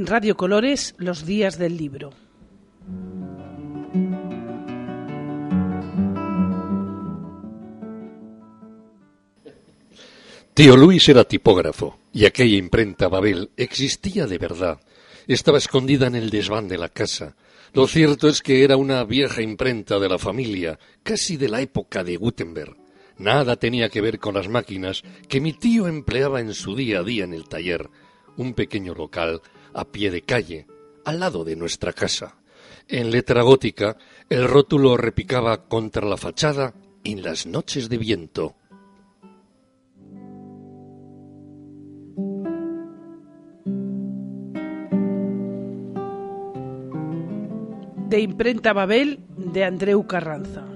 en Radio Colores los días del libro. Tío Luis era tipógrafo, y aquella imprenta Babel existía de verdad. Estaba escondida en el desván de la casa. Lo cierto es que era una vieja imprenta de la familia, casi de la época de Gutenberg. Nada tenía que ver con las máquinas que mi tío empleaba en su día a día en el taller, un pequeño local a pie de calle, al lado de nuestra casa. En letra gótica, el rótulo repicaba contra la fachada en las noches de viento. De Imprenta Babel, de Andreu Carranza.